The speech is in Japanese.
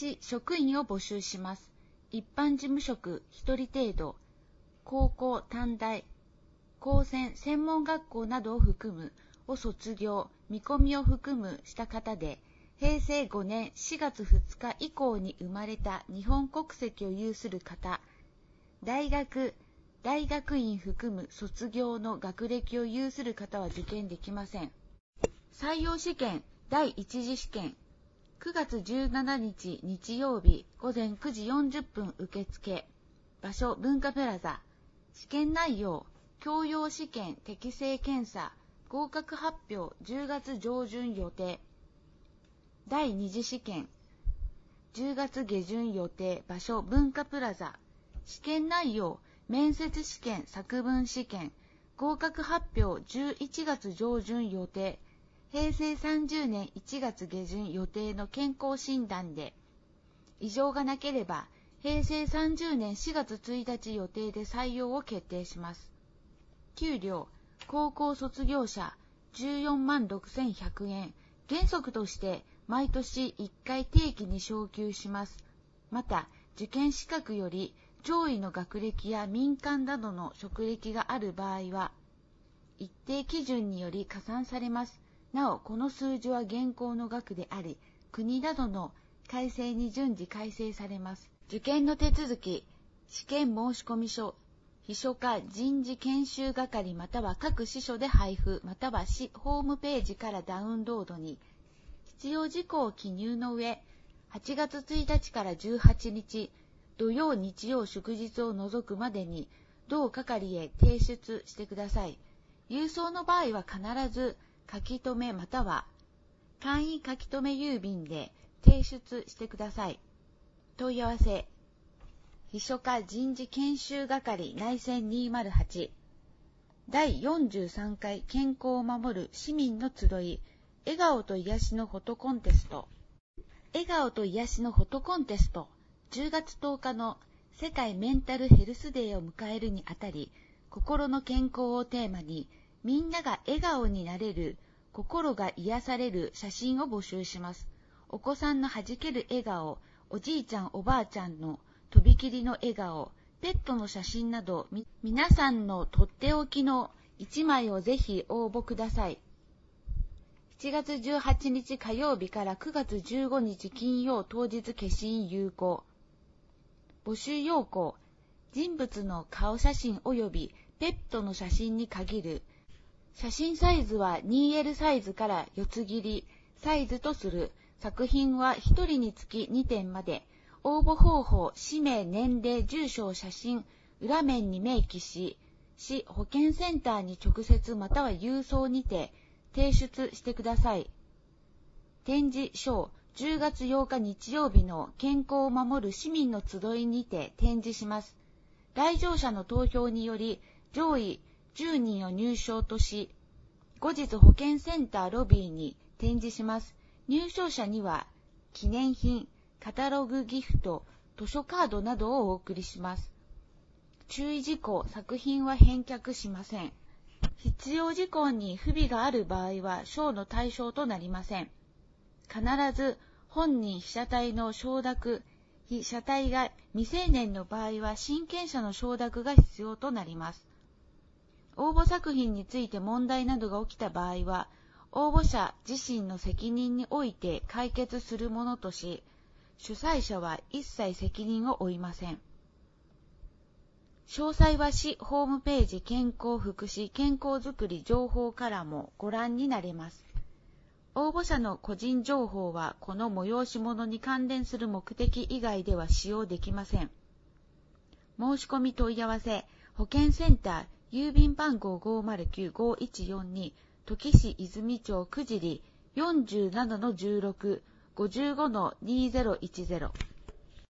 市職員を募集します。一般事務職1人程度、高校、短大、高専、専門学校などを含むを卒業、見込みを含むした方で、平成5年4月2日以降に生まれた日本国籍を有する方、大学、大学院含む卒業の学歴を有する方は受験できません。採用試験第一次試験、9月17日日曜日午前9時40分受付。場所文化プラザ。試験内容、教養試験適正検査。合格発表10月上旬予定。第二次試験10月下旬予定。場所文化プラザ。試験内容、面接試験作文試験。合格発表11月上旬予定。平成30年1月下旬予定の健康診断で、異常がなければ、平成30年4月1日予定で採用を決定します。給料、高校卒業者14万6100円、原則として毎年1回定期に昇給します。また、受験資格より上位の学歴や民間などの職歴がある場合は、一定基準により加算されます。なお、この数字は現行の額であり、国などの改正に順次改正されます。受験の手続き、試験申込書、秘書課人事研修係または各支所で配布、または市ホームページからダウンロードに、必要事項を記入の上、8月1日から18日、土曜日曜祝日を除くまでに、同係へ提出してください。郵送の場合は必ず、書き留めまたは簡易書き留め郵便で提出してください。問い合わせ、秘書課人事研修係内選208第43回健康を守る市民の集い、笑顔と癒しのフォトコンテスト。笑顔と癒しのフォトコンテスト、10月10日の世界メンタルヘルスデーを迎えるにあたり、心の健康をテーマに、みんなが笑顔になれる、心が癒される写真を募集します。お子さんの弾ける笑顔、おじいちゃんおばあちゃんのとびきりの笑顔、ペットの写真など、皆さんのとっておきの1枚をぜひ応募ください。7月18日火曜日から9月15日金曜当日消印有効。募集要項、人物の顔写真及びペットの写真に限る。写真サイズは 2L サイズから四つ切りサイズとする。作品は1人につき2点まで。応募方法、氏名、年齢、住所、写真、裏面に明記し、市保健センターに直接または郵送にて提出してください。展示ショー、10月8日日曜日の健康を守る市民の集いにて展示します。来場者の投票により上位10人を入賞とし、後日保健センターロビーに展示します。入賞者には、記念品、カタログギフト、図書カードなどをお送りします。注意事項、作品は返却しません。必要事項に不備がある場合は、賞の対象となりません。必ず、本人被写体の承諾、被写体が未成年の場合は、親権者の承諾が必要となります。応募作品について問題などが起きた場合は、応募者自身の責任において解決するものとし、主催者は一切責任を負いません。詳細は市ホームページ健康福祉健康づくり情報からもご覧になれます。応募者の個人情報はこの催し物に関連する目的以外では使用できません。申し込み問い合わせ、保健センター郵便番号 509-5142 土岐市泉町久尻 47-16 55-2010